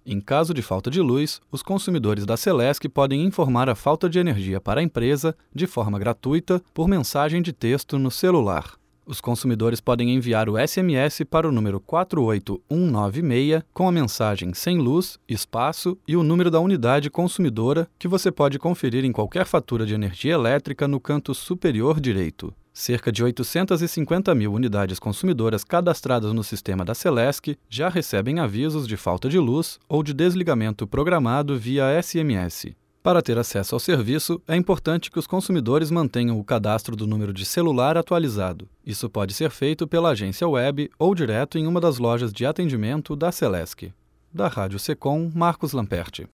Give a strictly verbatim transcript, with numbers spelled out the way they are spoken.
Em caso de falta de luz, os consumidores da Celesc podem informar a falta de energia para a empresa de forma gratuita por mensagem de texto no celular. Os consumidores podem enviar o S M S para o número quatro oito um nove seis com a mensagem sem luz, espaço e o número da unidade consumidora que você pode conferir em qualquer fatura de energia elétrica no canto superior direito. Cerca de oitocentas e cinquenta mil unidades consumidoras cadastradas no sistema da Celesc já recebem avisos de falta de luz ou de desligamento programado via S M S. Para ter acesso ao serviço, é importante que os consumidores mantenham o cadastro do número de celular atualizado. Isso pode ser feito pela agência web ou direto em uma das lojas de atendimento da Celesc. Da Rádio Secom, Marcos Lamperti.